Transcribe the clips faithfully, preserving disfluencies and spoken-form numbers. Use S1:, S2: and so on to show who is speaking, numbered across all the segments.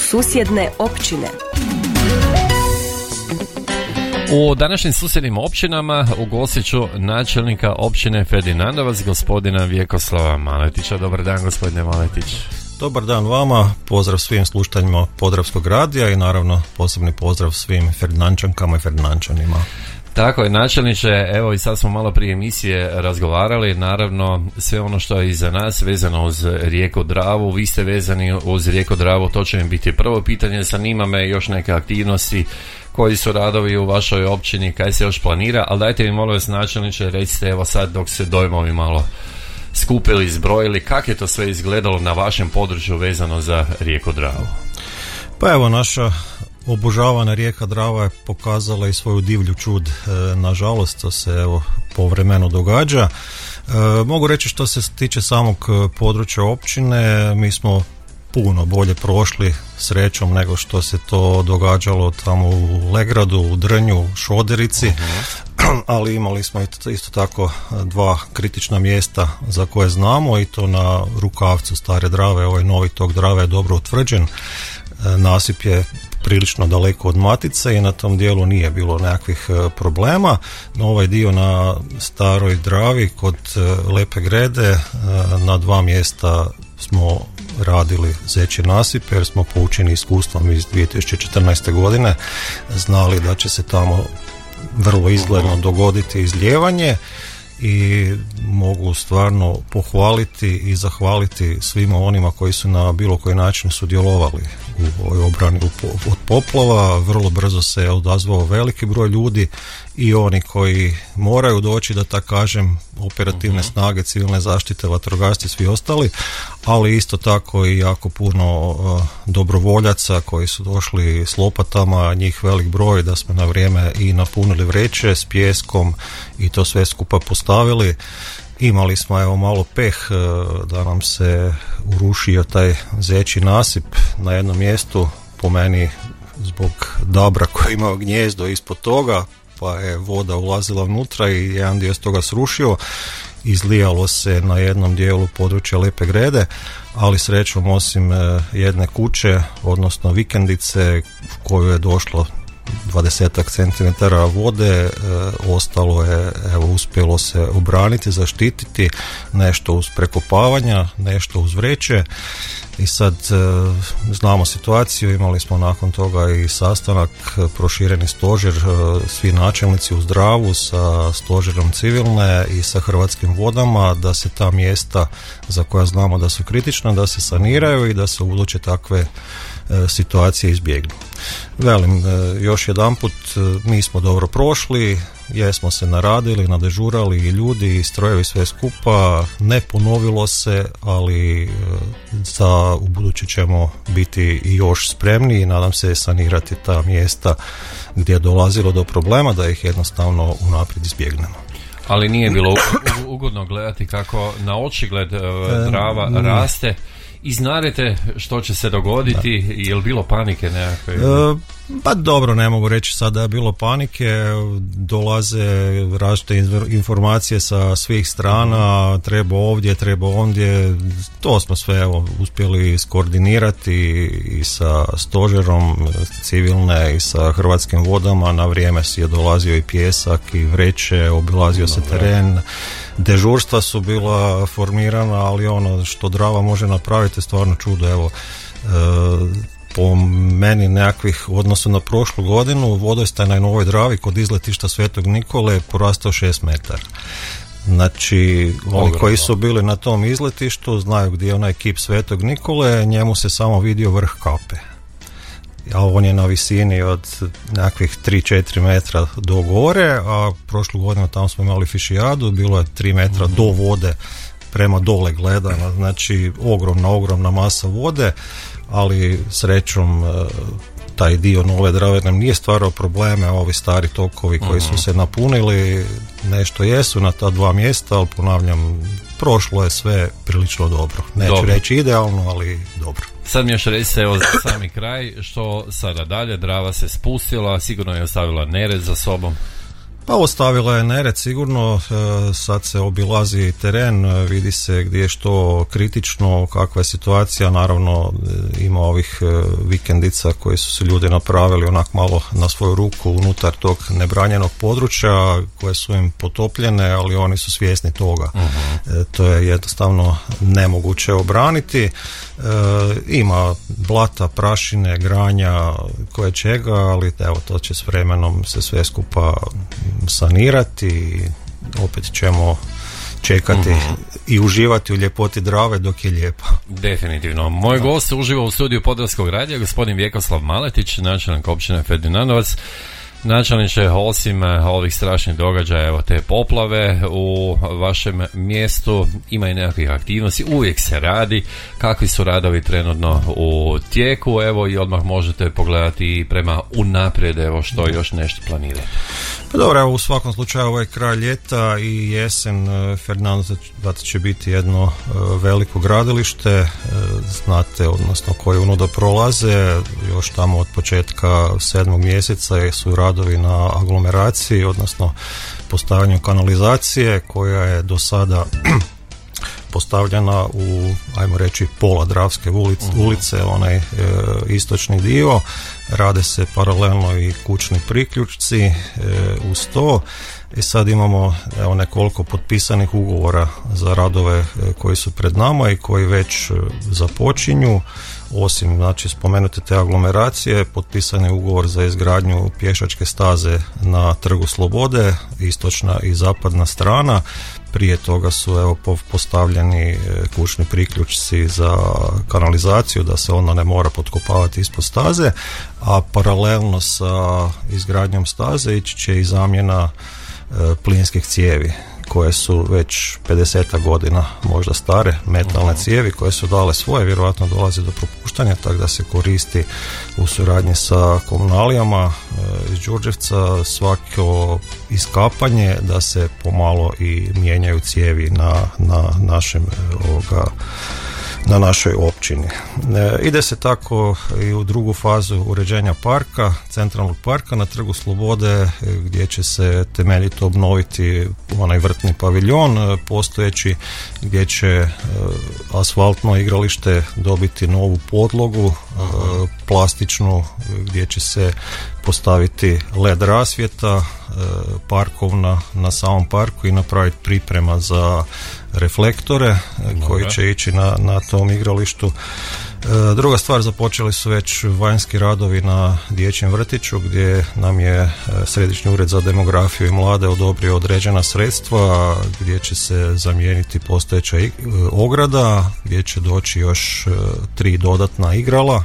S1: susjedne općine.
S2: U današnjim susjednim općinama ugostit ću načelnika općine Ferdinandovac, gospodina Vjekoslava Maletića. Dobar dan, gospodine Maletić.
S3: Dobar dan vama, pozdrav svim slušateljima Podravskog radija i naravno posebni pozdrav svim Ferdinandčankama i Ferdinandčanima.
S2: Tako je, načelniče, evo i sad smo malo prije emisije razgovarali, naravno sve ono što je iza nas vezano uz rijeku Dravu, vi ste vezani uz rijeku Dravu, to će mi biti prvo pitanje, zanima me još neke aktivnosti, koji su radovi u vašoj općini, kaj se još planira, ali dajte mi molim vas načelniče, recite evo sad dok se dojmovi malo skupili, izbrojili, kako je to sve izgledalo na vašem području vezano za rijeku Dravu?
S3: Pa evo, naša obožavana rijeka Drava je pokazala i svoju divlju čud. E, nažalost, to se evo povremeno događa. E, mogu reći što se tiče samog područja općine, mi smo puno bolje prošli srećom nego što se to događalo tamo u Legradu, u Drnju, Šoderici, uh-huh. ali imali smo isto tako dva kritična mjesta za koje znamo i to na rukavcu Stare Drave, ovaj novi tok Drave je dobro utvrđen, nasip je prilično daleko od matice i na tom dijelu nije bilo nekakvih problema, no ovaj dio na Staroj Dravi kod Lepe Grede na dva mjesta smo radili zeći nasip jer smo poučeni iskustvom iz dvije tisuće četrnaeste. godine znali da će se tamo vrlo izgledno dogoditi izlijevanje i mogu stvarno pohvaliti i zahvaliti svima onima koji su na bilo koji način sudjelovali u ovoj obrani od poplava. Vrlo brzo se odazvao veliki broj ljudi i oni koji moraju doći, da tako kažem, operativne uh-huh. snage, civilne zaštite, vatrogasci, svi ostali, ali isto tako i jako puno uh, dobrovoljaca koji su došli s lopatama, njih velik broj, da smo na vrijeme i napunili vreće s pijeskom i to sve skupa postavili. Imali smo evo malo peh da nam se urušio taj zeći nasip na jednom mjestu, po meni zbog dabra koji imao gnjezdo ispod toga, pa je voda ulazila unutra i jedan dio s toga srušio, izlijalo se na jednom dijelu područja Lepe Grede, ali srećom osim jedne kuće, odnosno vikendice u koju je došlo dvadesetak centimetara vode, e, ostalo je, evo, uspjelo se obraniti, zaštititi, nešto uz prekopavanja, nešto uz vreće i sad e, znamo situaciju, imali smo nakon toga i sastanak, prošireni stožer, e, svi načelnici uz Dravu sa stožerom civilne i sa Hrvatskim vodama, da se ta mjesta za koja znamo da su kritična, da se saniraju i da se ubuduće takve situacije izbjegnu. Velim, još jedanput, mi smo dobro prošli, jesmo se naradili, nadežurali i ljudi i strojevi, sve skupa, ne ponovilo se, ali za ubuduće ćemo biti još spremni i nadam se sanirati ta mjesta gdje je dolazilo do problema, da ih jednostavno unaprijed izbjegnemo.
S2: Ali nije bilo ugodno gledati kako na očigled Drava e, raste i znate što će se dogoditi, je li bilo panike nekakve? E,
S3: pa dobro, ne mogu reći sad da je bilo panike, dolaze različite informacije sa svih strana, treba ovdje, treba ondje, to smo sve evo, uspjeli skoordinirati i sa stožerom civilne i sa Hrvatskim vodama, na vrijeme si je dolazio i pijesak i vreće, obilazio se teren. Dežurstva su bila formirana, ali ono što Drava može napraviti je stvarno čudo. Evo, e, po meni nekakvih, u odnosu na prošlu godinu, vodostaj na Novoj Dravi kod izletišta Svetog Nikole je porastao šest metara. Znači, oni koji su bili na tom izletištu znaju gdje je onaj kip Svetog Nikole, njemu se samo vidio vrh kape. A on je na visini od nekakvih tri do četiri metra do gore, a prošlu godinu tamo smo imali fišijadu, bilo je tri metra do vode prema dole gledano, znači ogromna, ogromna masa vode, ali srećom taj dio Nove Drave nam nije stvarao probleme, a ovi stari tokovi koji su se napunili nešto jesu na ta dva mjesta, ali ponavljam, prošlo je sve prilično dobro. Neću dobro. reći idealno, ali dobro.
S2: Sad mi još recite, evo za sami kraj, što sada dalje? Drava se spustila, sigurno je ostavila nered za sobom.
S3: Pa ostavila je nered sigurno, sad se obilazi teren, vidi se gdje je što kritično, kakva je situacija, naravno ima ovih vikendica koje su se ljudi napravili onak malo na svoju ruku unutar tog nebranjenog područja koje su im potopljene, ali oni su svjesni toga. Uh-huh. E, to je jednostavno nemoguće obraniti. E, ima blata, prašine, granja, koje čega, ali evo to će s vremenom se sve skupa sanirati i opet ćemo čekati mm-hmm. i uživati u ljepoti Drave dok je lijepa.
S2: Definitivno. Moj gost uživa u studiju Podravskog radija, gospodin Vjekoslav Maletić, načelnik općine Ferdinandovac. Načelniče, osim ovih strašnih događaja, evo te poplave u vašem mjestu, ima i nekakvih aktivnosti, uvijek se radi. Kakvi su radovi trenutno u tijeku, evo i odmah možete pogledati prema unaprijed, evo što još nešto planirate.
S3: Pa dobro, evo u svakom slučaju ovaj kraj ljeta i jesen Ferdinandovac će biti jedno veliko gradilište, znate, odnosno koje unuda prolaze, još tamo od početka sedmog mjeseca su radovi na aglomeraciji, odnosno postavljanju kanalizacije koja je do sada postavljena u, ajmo reći, pola Dravske ulice, uh-huh. ulice onaj e, istočni dio. Rade se paralelno i kućni priključci e, uz to. I sad imamo evo nekoliko potpisanih ugovora za radove e, koji su pred nama i koji već e, započinju. Osim, znači, spomenute te aglomeracije, potpisan je ugovor za izgradnju pješačke staze na Trgu Slobode, istočna i zapadna strana. Prije toga su evo postavljeni kućni priključci za kanalizaciju, da se ona ne mora potkopavati ispod staze, a paralelno sa izgradnjom staze ići će i zamjena e, plinskih cijevi koje su već pedeset godina možda stare, metalne cijevi koje su dale svoje, vjerojatno dolazi do propuštanja, tako da se koristi u suradnji sa komunalijama e, iz Đurđevca svako iskapanje da se pomalo i mijenjaju cijevi na, na našem ovoga na našoj općini. E, ide se tako i u drugu fazu uređenja parka, centralnog parka na Trgu Slobode, gdje će se temeljito obnoviti onaj vrtni paviljon postojeći, gdje će e, asfaltno igralište dobiti novu podlogu, e, plastičnu, gdje će se postaviti led rasvjeta, e, parkovna na samom parku i napraviti priprema za reflektore Dobre. koji će ići na, na tom igralištu. E, druga stvar, započeli su već vanjski radovi na dječjem vrtiću gdje nam je Središnji ured za demografiju i mlade odobrio određena sredstva gdje će se zamijeniti postojeća ograda, gdje će doći još tri dodatna igrala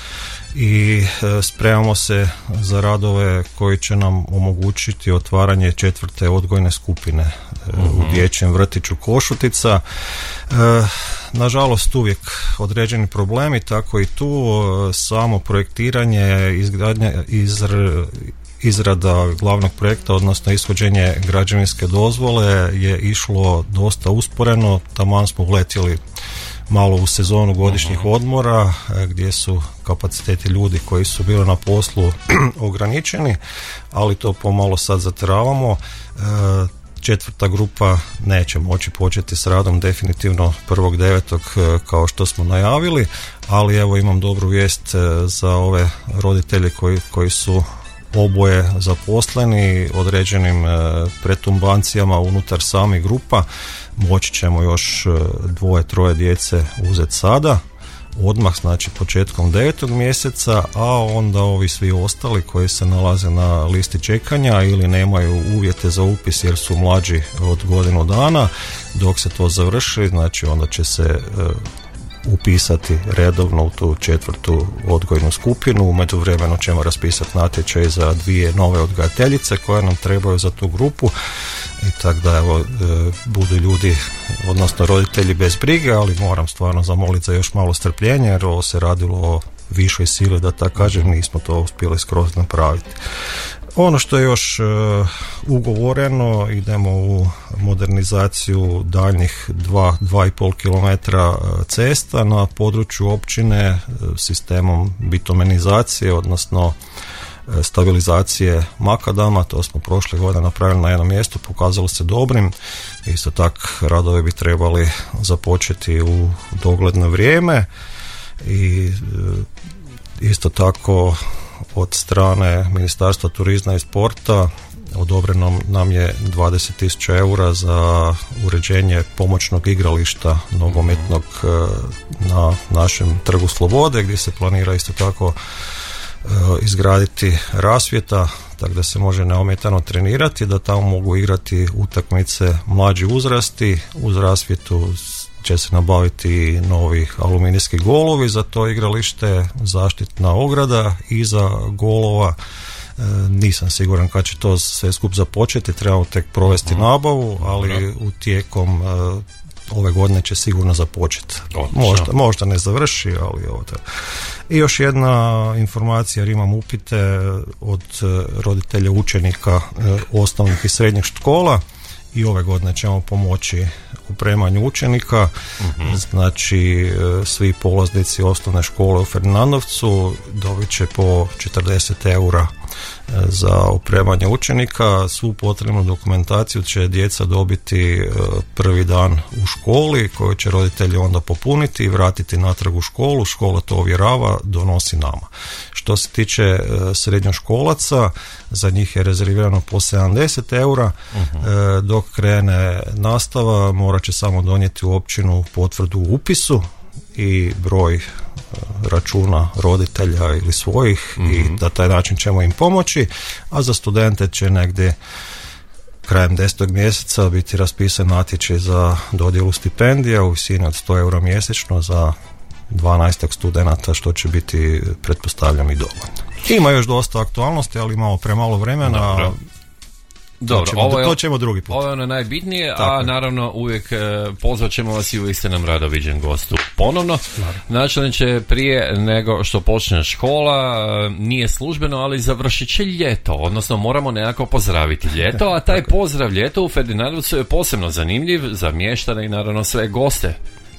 S3: i spremamo se za radove koji će nam omogućiti otvaranje četvrte odgojne skupine uh-huh. u dječjem vrtiću Košutica. E, nažalost uvijek određeni problemi, tako i tu samo projektiranje, izgradnja, izr, izrada glavnog projekta, odnosno ishođenje građevinske dozvole je išlo dosta usporeno, taman smo uletjeli malo u sezonu godišnjih uh-huh. odmora gdje su kapaciteti ljudi koji su bili na poslu ograničeni, ali to pomalo sad zatravamo. E, četvrta grupa neće moći početi s radom definitivno prvog devetog kao što smo najavili, ali evo imam dobru vijest za ove roditelje koji, koji su oboje zaposleni određenim pretumbancijama unutar samih grupa. Moći ćemo još dvoje, troje djece uzeti sada, odmah, znači početkom devetog mjeseca, a onda ovi svi ostali koji se nalaze na listi čekanja ili nemaju uvjete za upis jer su mlađi od godinu dana, dok se to završi, znači onda će se upisati redovno u tu četvrtu odgojnu skupinu. U međuvremenu ćemo raspisati natječaj za dvije nove odgajateljice koje nam trebaju za tu grupu i tako da evo, e, budu ljudi, odnosno roditelji bez brige, ali moram stvarno zamoliti za još malo strpljenja jer ovo se radilo o višoj sili, da tako kažem, nismo to uspjeli skroz napraviti. Ono što je još uh, ugovoreno, idemo u modernizaciju daljnjih dva, dva i pol kilometra cesta na području općine sistemom bitumenizacije, odnosno stabilizacije makadama, to smo prošle godine napravili na jednom mjestu, pokazalo se dobrim. Isto tak radovi bi trebali započeti u dogledno vrijeme i isto tako od strane Ministarstva turizma i sporta odobreno nam je dvadeset tisuća eura za uređenje pomoćnog igrališta nogometnog na našem Trgu Slobode, gdje se planira isto tako izgraditi rasvjeta, tako da se može neometano trenirati, da tamo mogu igrati utakmice mlađi uzrasti. Uz rasvjetu će se nabaviti novi aluminijski golovi za to igralište, zaštitna ograda iza golova. E, nisam siguran kad će to sve skup započeti, trebamo tek provesti mm. nabavu, ali u tijekom e, ove godine će sigurno započeti. Možda, možda ne završi, ali ovo to. I još jedna informacija, jer imam upite od roditelja učenika e, osnovnih i srednjih škola. I ove godine ćemo pomoći u opremanju učenika. Uh-huh. Znači svi polaznici osnovne škole u Ferdinandovcu dobit će po četrdeset eura za opremanje učenika. Svu potrebnu dokumentaciju će djeca dobiti prvi dan u školi, koju će roditelji onda popuniti i vratiti natrag u školu. Škola to ovjerava, donosi nama. Što se tiče srednjoškolaca, za njih je rezervirano po sedamdeset eura. Uh-huh. Dok krene nastava, morat će samo donijeti u općinu potvrdu u upisu i broj računa roditelja ili svojih, mm-hmm. i da taj način ćemo im pomoći, a za studente će negdje krajem desetog mjeseca biti raspisan natječaj za dodjelu stipendija u visini od sto eura mjesečno za dvanaest studenata, što će biti, pretpostavljam, i dovoljno. Ima još dosta aktualnosti, ali imamo premalo vremena.
S2: Dobro. Dobro,
S3: to ćemo,
S2: ovo je,
S3: to ćemo drugi put.
S2: Ovo je ono najbitnije,
S3: Tako
S2: a
S3: je.
S2: naravno uvijek e, pozvat ćemo vas i uvijek ste nam rado viđen gostu. Ponovno, načelniče, prije nego što počne škola, e, nije službeno, ali završit će ljeto, odnosno moramo nekako pozdraviti ljeto, a taj pozdrav ljeto u Ferdinandovcu je posebno zanimljiv za mještane i naravno sve goste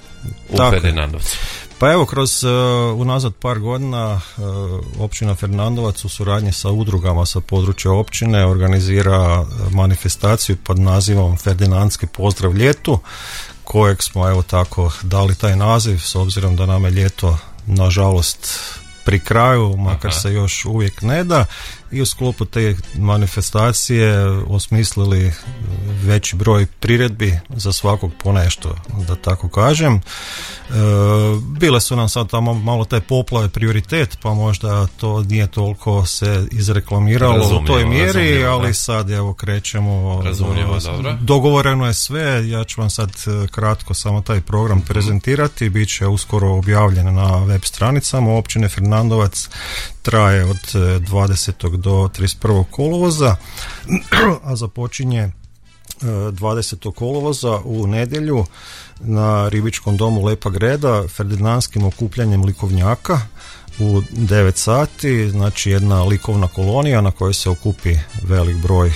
S2: u Tako Ferdinandovcu.
S3: Pa evo, kroz uh, unazad par godina uh, općina Ferdinandovac u suradnji sa udrugama sa područja općine organizira manifestaciju pod nazivom Ferdinandski pozdrav ljetu, kojeg smo evo tako dali taj naziv s obzirom da nam je ljeto nažalost pri kraju, makar Aha. se još uvijek ne da, i u sklopu te manifestacije osmislili veći broj priredbi za svakog po nešto, da tako kažem. E, bile su nam sad tamo malo te poplave prioritet, pa možda to nije toliko se izreklamiralo razumljivo, u toj mjeri, ali sad evo krećemo.
S2: Razumljivo, dobro.
S3: Dogovoreno je sve, ja ću vam sad kratko samo taj program prezentirati, bit će uskoro objavljen na web stranicama općine Ferdinandovac, traje od dvadesetog do trideset prvog kolovoza, a započinje dvadesetog kolovoza u nedjelju na ribičkom domu Lepa Greda ferdinandskim okupljanjem likovnjaka u devet sati, znači jedna likovna kolonija na kojoj se okupi velik broj e,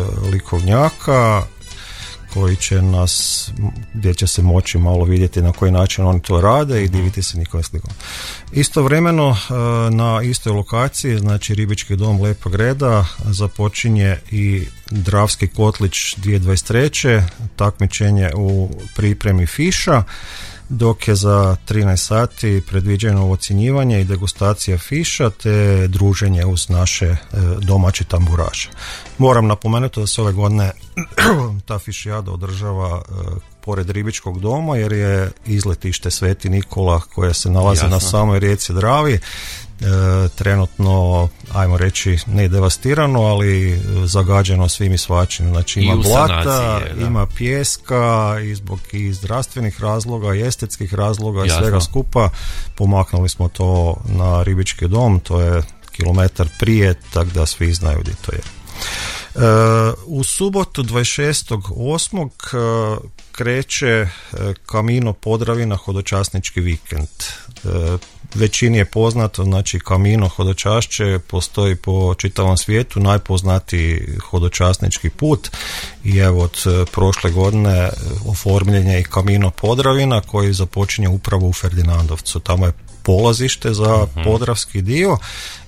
S3: likovnjaka koji će nas, gdje će se moći malo vidjeti na koji način oni to rade i diviti se njihovim slikom. Istovremeno na istoj lokaciji, znači ribički dom Lepa Greda, započinje i Dravski kotlić dvije tisuće dvadeset treće takmičenje u pripremi fiša, dok je za trinaest sati predviđeno ocjenjivanje i degustacija fiša te druženje uz naše e, domaće tamburaše. Moram napomenuti da se ove godine ta fišijada održava e, pored ribičkog doma, jer je izletište Sveti Nikola koje se nalazi Jasno. na samoj rijeci Dravi E, trenutno, ajmo reći, ne devastirano, ali zagađeno svim i svačim. Znači ima blata, sanacije, ima pijeska i zbog i zdravstvenih razloga i estetskih razloga Jasno. i svega skupa pomaknuli smo to na ribički dom, to je kilometar prije, tako da svi znaju gdje to je. Uh, u subotu dvadeset šestog osmog Uh, kreće uh, Camino Podravina hodočasnički vikend. Uh, većini je poznato, znači Camino hodočašće postoji po čitavom svijetu, najpoznatiji hodočasnički put i evo od uh, prošle godine oformljen je i Camino Podravina koji započinje upravo u Ferdinandovcu. Tamo je polazište za uh-huh. podravski dio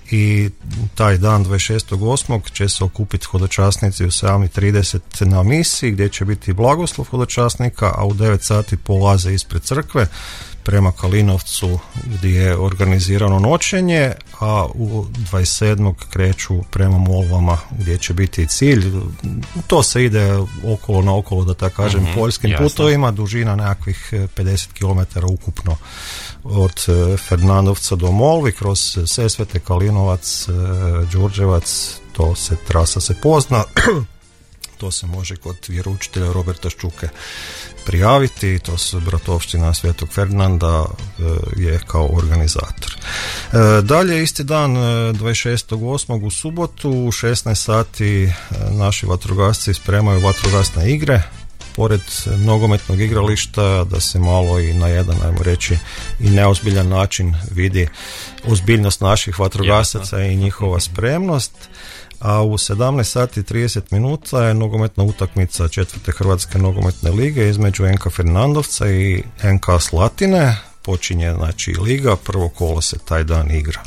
S3: i taj dan dvadeset šestog osmog će se okupiti hodočasnici u sedam i trideset na misiji gdje će biti blagoslov hodočasnika, a u devet sati polaze ispred crkve prema Kalinovcu gdje je organizirano noćenje, a u dvadeset sedmog kreću prema Molvama gdje će biti cilj. To se ide okolo na okolo, da tako kažem, mm-hmm, poljskim jasno. putovima, dužina nekakvih pedeset kilometara ukupno od Ferdinandovca do Molvi, kroz Sesvete, Kalinovac, Đurđevac, to se, trasa se pozna. To se može kod vjeroučitelja Roberta Ščuke prijaviti, to su bratovština Svetog Ferdinanda je kao organizator. Dalje isti dan dvadeset šestog osmog u subotu u šesnaest sati naši vatrogasci spremaju vatrogasne igre pored nogometnog igrališta, da se malo i na jedan, ajmo reći, i neozbiljan način vidi ozbiljnost naših vatrogasaca i njihova spremnost. A u sedamnaest sati i trideset minuta je nogometna utakmica četvrte Hrvatske nogometne lige između en ka Ferdinandovca i en ka Slatine. Počinje, znači, liga, prvo kolo se taj dan igra.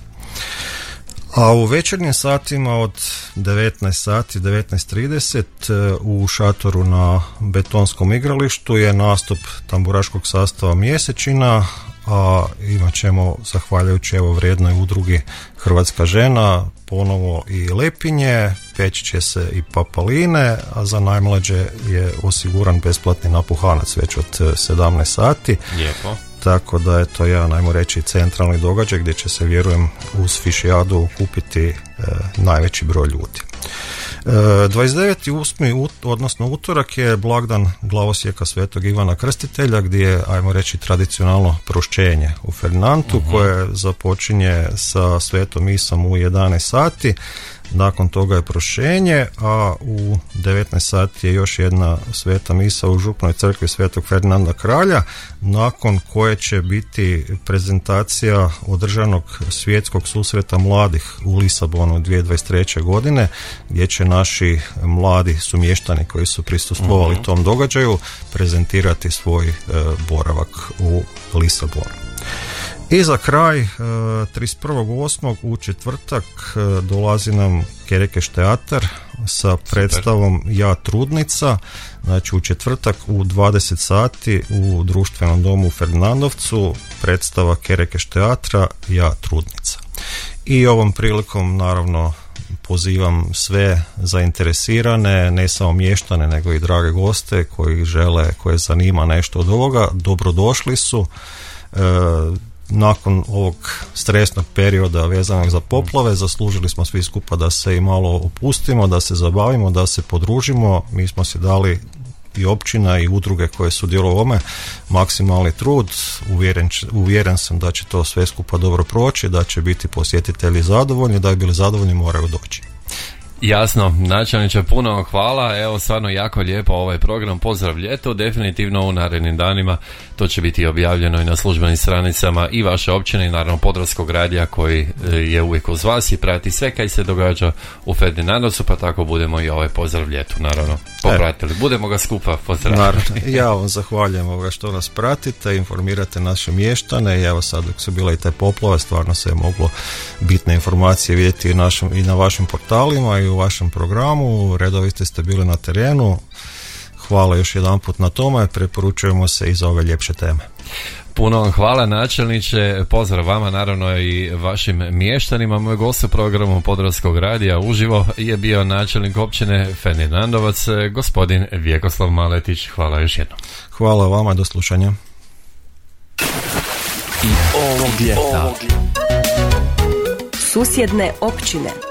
S3: A u večernjim satima od devetnaest sati, devetnaest trideset u šatoru na betonskom igralištu je nastup tamburaškog sastava Mjesečina, a imat ćemo, zahvaljujući evo vrijednoj udrugi Hrvatska žena, ponovo i lepinje, peći će se i papaline, a za najmlađe je osiguran besplatni napuhanac već od sedamnaest sati. Lijepo. Tako da je to jedan, ajmo reći, centralni događaj gdje će se, vjerujem, uz fišijadu kupiti e, najveći broj ljudi. E, dvadeset deveti osmi ut, odnosno utorak je blagdan glavosjeka Svetog Ivana Krstitelja, gdje je, ajmo reći, tradicionalno prošćenje u Ferdinandu, uh-huh. koje započinje sa svetom misom u jedanaest sati. Nakon toga je prošenje, a u devetnaest sati je još jedna sveta misa u župnoj crkvi Svetog Ferdinanda Kralja, nakon koje će biti prezentacija održanog svjetskog susreta mladih u Lisabonu dvije tisuće dvadeset treće. godine, gdje će naši mladi sumještani koji su prisustvovali uh-huh. tom događaju prezentirati svoj e, boravak u Lisabonu. I za kraj, trideset prvog osmog u četvrtak dolazi nam Kerekeš teatar sa predstavom Ja trudnica. Znači u četvrtak u dvadeset sati u društvenom domu u Ferdinandovcu predstava Kerekeš teatra Ja trudnica. I ovom prilikom naravno pozivam sve zainteresirane, ne samo mještane nego i drage goste koji žele, koje zanima nešto od ovoga, dobrodošli su. E, Nakon ovog stresnog perioda vezanog za poplave zaslužili smo svi skupa da se i malo opustimo, da se zabavimo, da se podružimo. Mi smo si dali, i općina i udruge koje su djelo ovome, maksimalni trud. Uvjeren, uvjeren sam da će to sve skupa dobro proći, da će biti posjetitelji zadovoljni, da bi bili zadovoljni moraju doći.
S2: Jasno, načelniče, puno vam hvala, evo stvarno jako lijepo ovaj program, pozdrav ljeto, definitivno u narednim danima to će biti objavljeno i na službenim stranicama i vaše općine i naravno Podravskog radija koji je uvijek uz vas i prati sve kaj se događa u Ferdinandovcu, pa tako budemo i ovaj pozdrav ljetu naravno popratili, budemo ga skupa pozdraviti.
S3: Ja vam zahvaljujem ovoga što nas pratite, informirate naše mještane i evo sad dok su bile i te poplave stvarno se je moglo bitne informacije vidjeti i, našem, i na vašim portalima i u vašem programu, redovito ste bili na terenu. Hvala još jedan put na tome, preporučujemo se i za ove ljepše teme.
S2: Puno vam hvala načelniče, pozdrav vama naravno i vašim mještanima. Moj gost u programu Podravskog radija uživo je bio načelnik općine Ferdinandovac, gospodin Vjekoslav Maletić. Hvala još jednom.
S3: Hvala vama, do slušanja.
S1: I ovog ljeta susjedne općine.